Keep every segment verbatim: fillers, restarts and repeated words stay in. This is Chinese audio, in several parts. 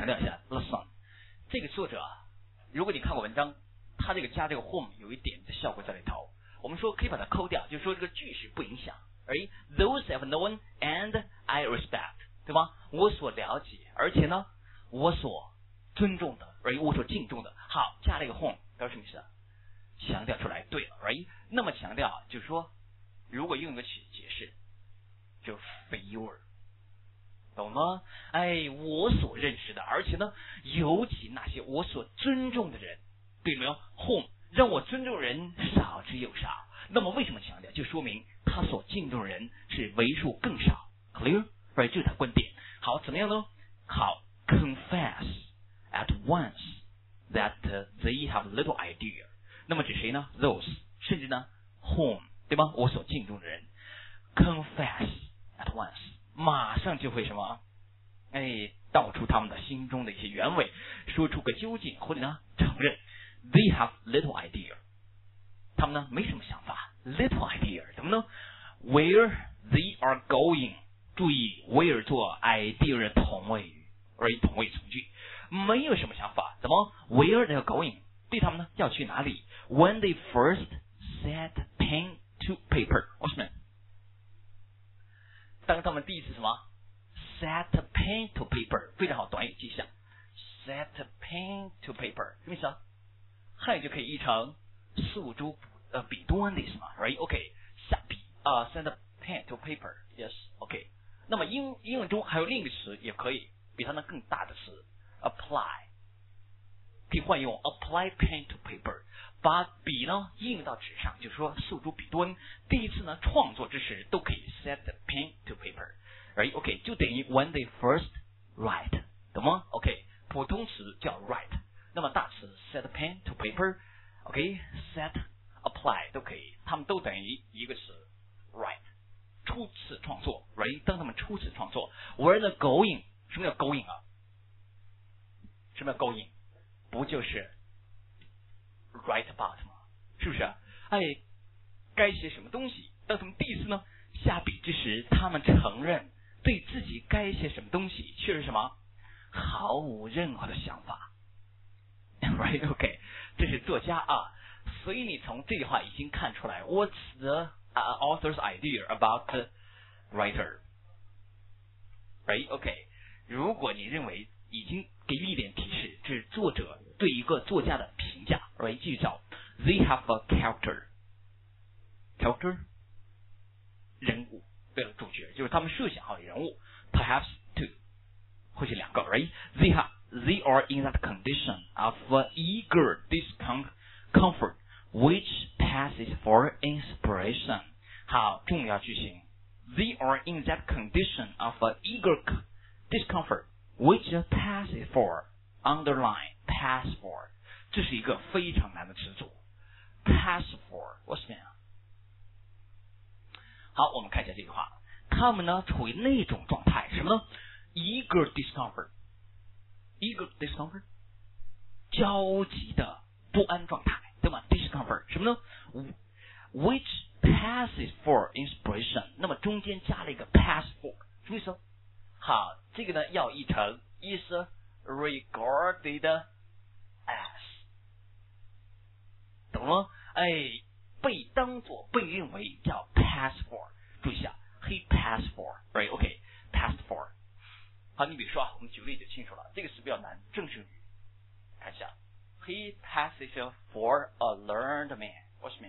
强调一下 listen， 这个作者啊，如果你看过文章，他这个加这个 whom 有一点的效果在里头。我们说可以把它抠掉，就是说这个句式不影响。而 those I've known and I respect， 对吧？我所了解，而且呢，我所尊重的，而我所敬重的。好，加了一个 whom， 表示什么意思？强调出来。对了 ，right？ 那么强调就是说，如果用一个解解释，就 favor， 懂吗？哎，我所认识的，而且呢，尤其那些我所尊重的人，对没有 ？whom 让我尊重人少之又少。那么为什么强调？就说明他所敬重的人是为数更少。Clear？ right？ 这是他观点。好，怎么样呢？好 ，confess at once that they have little idea。那么指谁呢 ？Those， 甚至呢 ，whom， 对吧？我所敬重的人 ，confess at once， 马上就会什么？哎，道出他们的心中的一些原委，说出个究竟，或者呢，承认 they have little idea。他们呢没什么想法 ，little idea， 怎么呢 ？Where they are going， 注意 where 做 idea 的同位语，而同位从句，没有什么想法。怎么 ？Where they are going， 对他们呢要去哪里 ？When they first set pen to paper， 什么？当他们第一次什么 ？set pen to paper， 非常好，短语记一下 ，set pen to paper， 什么意思啊？汉语就可以译成诉诸呃笔端的意思嘛 ，right？OK， 下笔啊、uh, ，send a pen to paper，yes，OK。那么英英文中还有另一个词也可以，比它呢更大的词 ，apply， 可以换用 apply pen to paper， 把笔呢印到纸上，就是说诉诸笔端。第一次呢创作之时都可以 set the pen to paper，right？OK， 就等于 when they first write， 懂吗 ？OK， 普通词叫 write， 那么大词 set pen to paper。OK，set、apply 都可以，他们都等于一个词 ，write， 初次创作 ，right？ 当他们初次创作 ，where the going， 什么叫 going 啊？什么叫 going？ 不就是 write about 吗？是不是？哎，该写什么东西？当他们第一次呢下笔之时，他们承认对自己该写什么东西却是什么？毫无任何的想法 ，right？OK， 这是作家啊。所以你从这句话已经看出来 ，What's the、uh, author's idea about the writer? Right? OK. 如果你认为已经给予一点提示，这是作者对一个作家的评价。Right? 继续找 ，They have a character. Character 人物，对了，主角就是他们设想好的人物。Perhaps two， 或许两个。Right? They have, they are in that condition of eager discomfort, which passes for inspiration. 好，重要句型。They are in that condition of eager discomfort, which passes for, underline, pass for. 这是一个非常难的词组。Pass for， what's that？ 好，我们看一下这句话。他们呢处于那种状态，什么呢 ？Eager discomfort. Eager discomfort， 焦急的不安状态，对吗 ？Discomfort 什么呢 ？Which passes for inspiration， 那么中间加了一个 pass for， 什么意思？好，这个呢要译成 is regarded as， 懂吗？哎，被当作被认为叫 pass for， 注意一下 ，he pass for，right？ OK，pass for。好，你比如说啊，我们举个例子就清楚了，这个词比较难，正式语，看一下 ，he passes for a learned man， 我什么呀？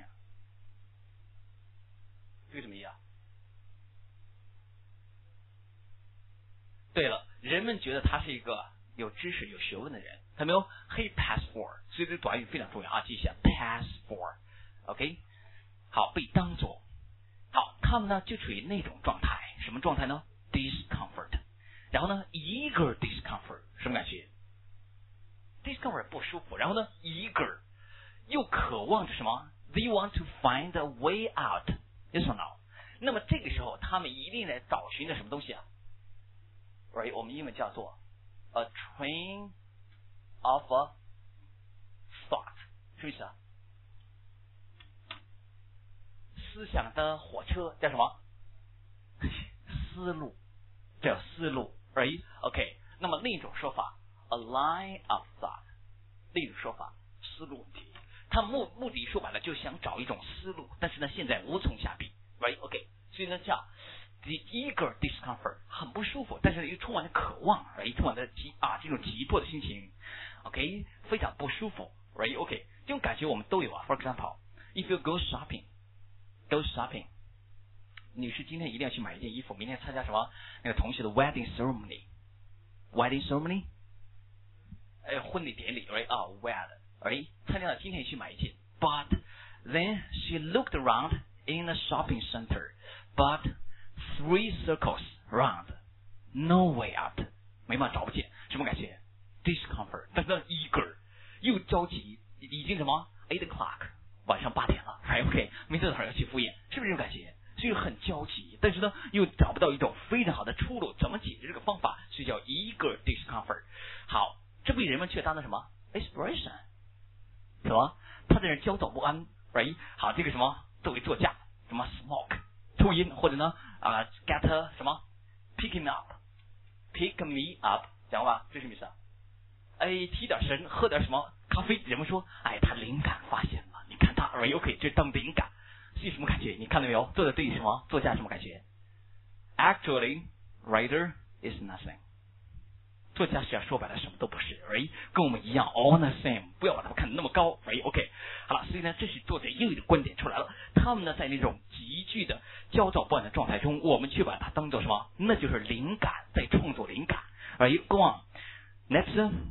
这个什么意思啊？对了，人们觉得他是一个有知识、有学问的人，看到没有 ？He pass for， 所以这个短语非常重要啊，记一下 pass for，OK？、Okay? 好，被当作。好，他们呢就处于那种状态，什么状态呢 ？discomfort。然后呢 ，eager discomfort， 什么感觉 ？discomfort 不舒服。然后呢 ，eager 又渴望着什么 ？They want to find a way out。Yes or no？ 那么这个时候，他们一定在找寻着什么东西啊 ？Right， 我们英文叫做 a train of a thought， 什么意思啊？思想的火车叫什么？思路，叫思路 ，right？OK，、okay. 那么另一种说法 a line of thought， 另一种说法，思路问题。他目目的说白了，就想找一种思路，但是呢，现在无从下笔 ，right？ OK， 所以呢叫 the eager discomfort， 很不舒服，但是又充满了渴望，哎，充满了急啊这种急迫的心情 ，OK， 非常不舒服 ，right？ OK， 这种感觉我们都有啊。For example，if you go shopping，go shopping， 女士今天一定要去买一件衣服，明天参加什么那个同学的 wedding ceremony，wedding ceremony， 哎，婚礼典礼 ，right？ 啊 ，wed。哎，参加了，今天去买一件 ，but then she looked around in the shopping center, but three circles round, no way out， 没办法找不见，什么感觉 ？discomfort， 但是 eager， 又着急，已经什么 eight o'clock， 晚上八点了，还 OK， 明天早上要去赴宴，是不是这种感觉？所以很焦急，但是呢，又找不到一种非常好的出路，怎么解决这个方法？所以叫 eager discomfort。好，这被人们却当成什么 inspiration？什么？他在这焦躁不安 ，right？ 好，这个什么作为作家，什么 smoke 抽烟，或者呢啊、uh, get 什么 pick me up，pick me up， 讲吧，这是什么意思啊？哎，提点神，喝点什么咖啡，人们说，哎，他灵感发现了，你看他 right OK， 这当灵感，是什么感觉？你看到没有？作者对什么作家什么感觉 ？Actually, writer is nothing。作家实际上说白了什么都不是，哎，跟我们一样 all the same， 不要把他们看得那么高，哎 ，OK， 好了，所以呢，这是作者又一个观点出来了。他们呢，在那种急剧的焦躁不安的状态中，我们却把它当做什么？那就是灵感，在创作灵感。而 go on， next,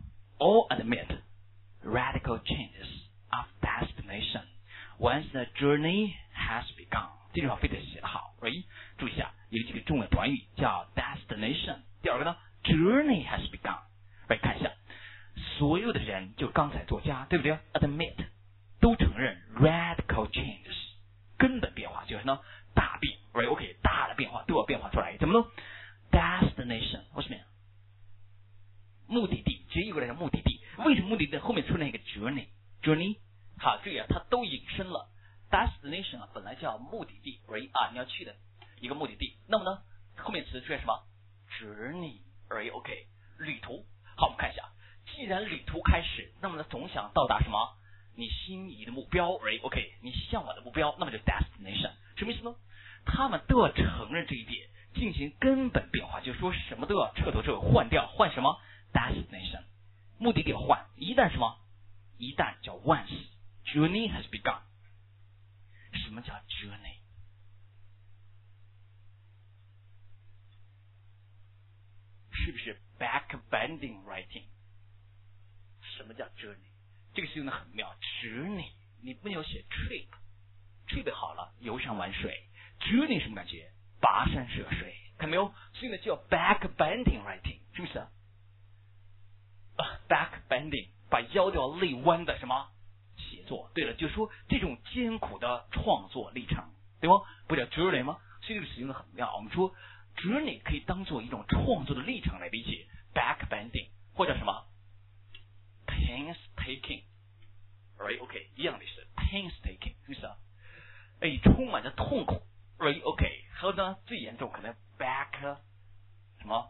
all admit radical changes of destination once the journey has begun。这句话非得写得好，哎，注意一下，有几个重要短语叫 destination。第二个呢？ Journey has begun， 来看一下，所有的人就刚才作家对不对 ？Admit 都承认 radical changes 根本变化就是呢大变 ，right OK 大的变化都要变化出来，怎么呢 ？Destination 为什么呀？目的地，只有一个人的目的地，为什么目的地后面出现一个 journey？journey 好，注意啊，它都引申了 destination 啊，本来叫目的地 ，right 啊，你要去的一个目的地，那么呢后面词出现什么 ？journey。right OK 旅途，好，我们看一下，既然旅途开始，那么呢总想到达什么？你心仪的目标 ，right OK 你向往的目标，那么就 destination， 什么意思呢？他们都要承认这一点，进行根本变化，就是说什么都要彻头彻尾换掉，换什么 destination， 目的地要换，一旦什么？一旦叫 once journey has begun， 什么叫 journey？是不是 backbending writing？ 什么叫 journey？ 这个是用的很妙 ，journey 你不能有写 trip，trip 好了游山玩水 ，journey 什么感觉？跋山涉水，看没有？所以呢叫 backbending writing， 是不是？啊 ，backbending 把腰都要累弯的什么写作？对了，就是说这种艰苦的创作历程，对吗？不叫 journey 吗？所以这个使用的很妙。我们说。journey 可以当做一种创作的历程来理解 ，backbending 或者什么 painstaking， right OK 一样的是 painstaking， 是不是啊？哎，充满着痛苦 ，right OK， 还有呢最严重可能 back 什么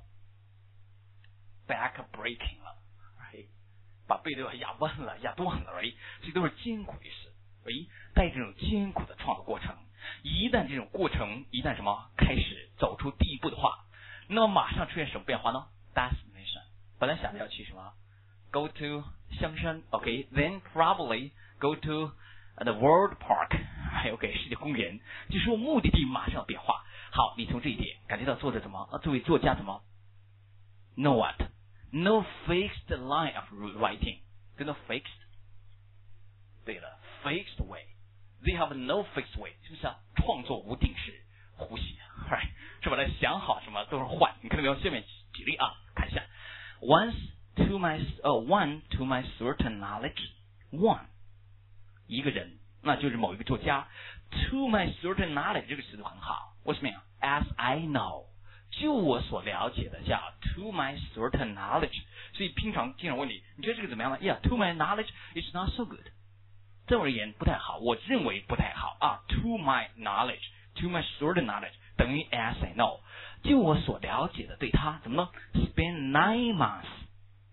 back breaking 了 ，right 把背都要压弯了、压断了 ，right 这都是艰苦的事，哎，带这种艰苦的创作过程。一旦这种过程一旦什么开始走出第一步的话，那么马上出现什么变化呢 ？Destination 本来想着要去什么 ，go to 香山 ，OK，then、okay, probably go to the World Park， 还有 OK 世界公园，就说目的地马上变化。好，你从这一点感觉到作者怎么？啊，作为作家怎么 ？No what? No fixed line of writing， 真的 fixed？ 对了 ，fixed way。They have no fixed way， 是不是啊？创作无定式，呼吸，哎，是把它想好什么都是换。你看到没有？下面举例啊，看一下。Once to my, uh, one to my certain knowledge, one 一个人，那就是某一个作家。To my certain knowledge 这个词都很好，为什么呀 ？As I know， 就我所了解的叫 to my certain knowledge。所以平常经常问你，你觉得这个怎么样呢 ？Yeah, to my knowledge, it's not so good。这而言不太好，我认为不太好啊。To my knowledge, to my certain knowledge 等于 as I know， 就我所了解的，对他怎么呢 ？Spend nine months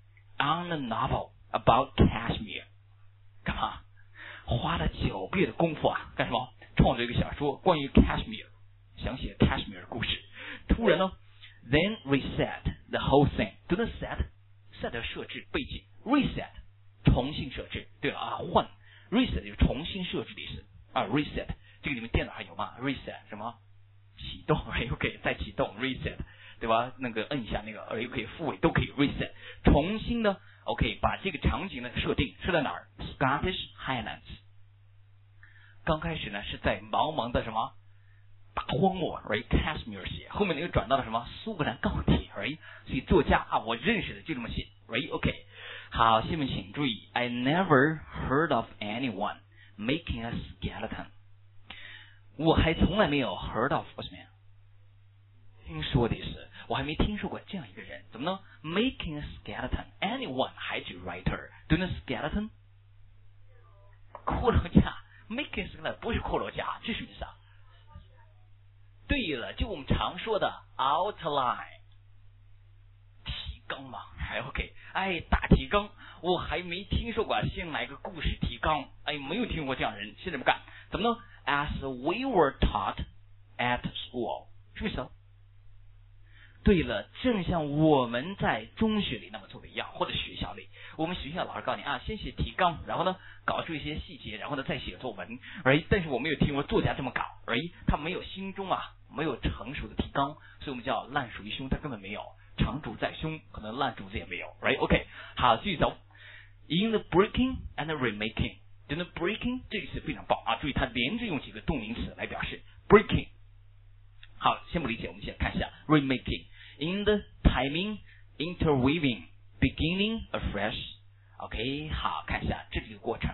on a novel about Kashmir。干嘛？花了九个月的功夫啊，干什么？创作一个小说关于 Kashmir， 想写 Kashmir 的故事。突然呢 ，then reset the whole thing。读的 set，set 设置背景 ，reset 重新设置。对了啊，换 reset 就是重新设置的意思啊 ，reset 这个你们电脑还有吗 ？reset 什么？启动 ，OK， 再启动 reset， 对吧？那个摁一下那个 ，OK， 复位都可以 reset， 重新呢 ，OK， 把这个场景呢设定设在哪儿 ？Scottish Highlands。刚开始呢是在茫茫的什么大荒漠 ，right Kashmir 写，后面呢又转到了什么苏格兰高地 ，right， 所以作家啊，我认识的就这么写 ，right OK。好，下面请注意 ，I never heard of anyone making a skeleton。我还从来没有 heard of 什么呀？听说的意思，我还没听说过这样一个人，怎么呢 ？Making a skeleton， anyone 还指 writer， 对呢 skeleton， 骷髅架 ，making a skeleton 不是骷髅架，这什么意思啊？对了，就我们常说的 outline， 提纲嘛，还 OK， 哎，大提纲，我还没听说过，先来个故事提纲，哎，没有听过这样的人，现在不干，怎么呢？ As we were taught at school， 什么意思？对了，正像我们在中学里那么做的一样，或者学校里，我们学校老师告诉你啊，先写提纲，然后呢搞出一些细节，然后呢再写作文，而但是我没有听过作家这么搞，而他没有心中啊没有成熟的提纲，所以我们叫烂熟于胸，他根本没有，长主在胸，可能烂竹子也没有 ，right OK， 好，继续走 ，in the breaking and the remaking。真的 breaking 这个词非常棒啊！注意它连着用几个动名词来表示 breaking。好，先不理解，我们先看一下 remaking in the timing, interweaving, beginning afresh。OK， 好，看一下这几个过程。